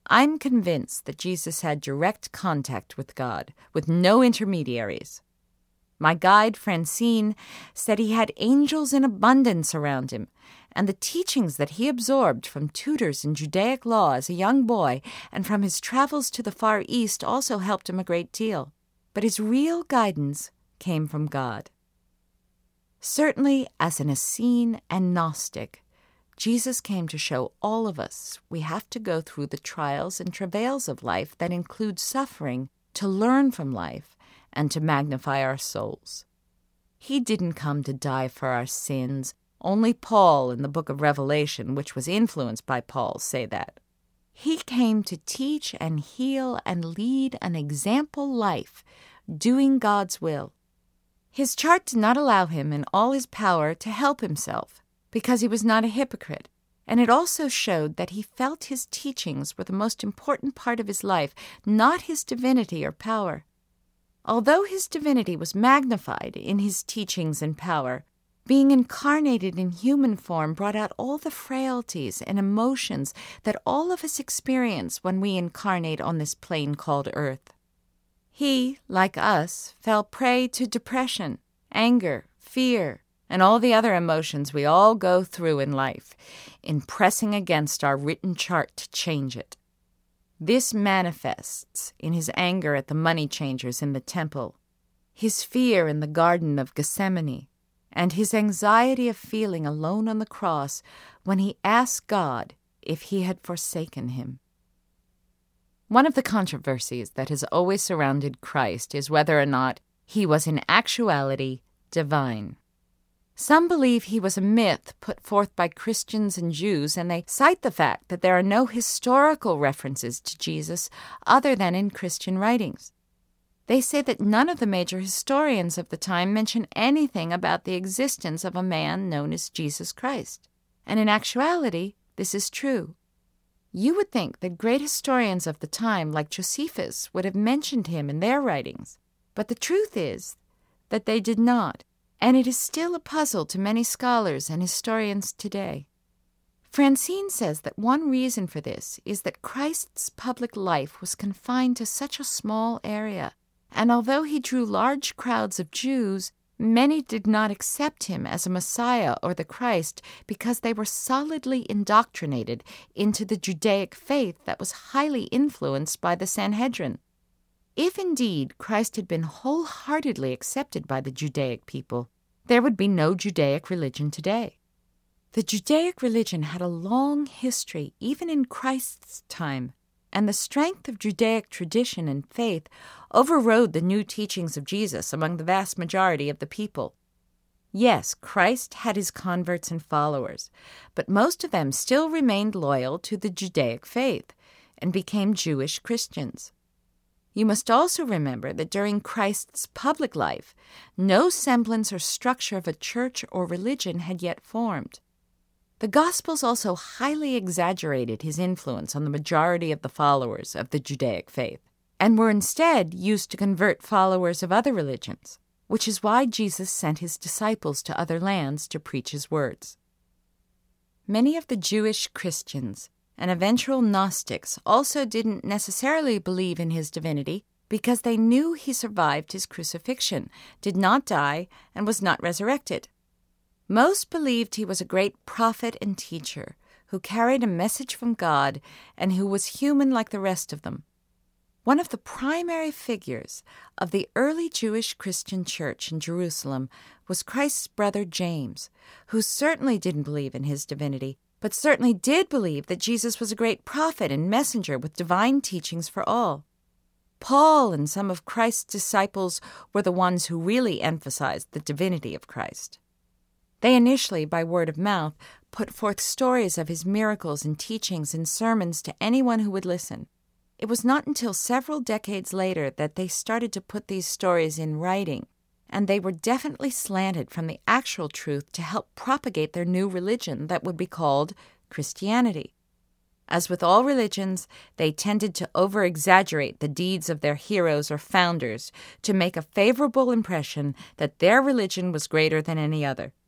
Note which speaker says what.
Speaker 1: I'm convinced that Jesus had direct contact with God, with no intermediaries. My guide, Francine, said he had angels in abundance around him, and the teachings that he absorbed from tutors in Judaic law as a young boy and from his travels to the Far East also helped him a great deal. But his real guidance came from God. Certainly, as an Essene and Gnostic, Jesus came to show all of us we have to go through the trials and travails of life that include suffering to learn from life and to magnify our souls. He didn't come to die for our sins. Only Paul in the book of Revelation, which was influenced by Paul, say that. He came to teach and heal and lead an example life, doing God's will. His chart did not allow him in all his power to help himself, because he was not a hypocrite, and it also showed that he felt his teachings were the most important part of his life, not his divinity or power. Although his divinity was magnified in his teachings and power, being incarnated in human form brought out all the frailties and emotions that all of us experience when we incarnate on this plane called Earth. He, like us, fell prey to depression, anger, fear, and all the other emotions we all go through in life, in pressing against our written chart to change it. This manifests in his anger at the money changers in the temple, his fear in the Garden of Gethsemane, and his anxiety of feeling alone on the cross when he asked God if he had forsaken him. One of the controversies that has always surrounded Christ is whether or not he was in actuality divine. Some believe he was a myth put forth by Christians and Jews, and they cite the fact that there are no historical references to Jesus other than in Christian writings. They say that none of the major historians of the time mention anything about the existence of a man known as Jesus Christ. And in actuality, this is true. You would think that great historians of the time, like Josephus, would have mentioned him in their writings. But the truth is that they did not, and it is still a puzzle to many scholars and historians today. Francine says that one reason for this is that Christ's public life was confined to such a small area, and although he drew large crowds of Jews, many did not accept him as a Messiah or the Christ because they were solidly indoctrinated into the Judaic faith that was highly influenced by the Sanhedrin. If indeed Christ had been wholeheartedly accepted by the Judaic people, there would be no Judaic religion today. The Judaic religion had a long history even in Christ's time, and the strength of Judaic tradition and faith overrode the new teachings of Jesus among the vast majority of the people. Yes, Christ had his converts and followers, but most of them still remained loyal to the Judaic faith and became Jewish Christians. You must also remember that during Christ's public life, no semblance or structure of a church or religion had yet formed. The Gospels also highly exaggerated his influence on the majority of the followers of the Judaic faith, and were instead used to convert followers of other religions, which is why Jesus sent his disciples to other lands to preach his words. Many of the Jewish Christians and eventual Gnostics also didn't necessarily believe in his divinity because they knew he survived his crucifixion, did not die, and was not resurrected. Most believed he was a great prophet and teacher who carried a message from God and who was human like the rest of them. One of the primary figures of the early Jewish Christian church in Jerusalem was Christ's brother James, who certainly didn't believe in his divinity, but certainly did believe that Jesus was a great prophet and messenger with divine teachings for all. Paul and some of Christ's disciples were the ones who really emphasized the divinity of Christ. They initially, by word of mouth, put forth stories of his miracles and teachings and sermons to anyone who would listen. It was not until several decades later that they started to put these stories in writing, and they were definitely slanted from the actual truth to help propagate their new religion that would be called Christianity. As with all religions, they tended to over-exaggerate the deeds of their heroes or founders to make a favorable impression that their religion was greater than any other.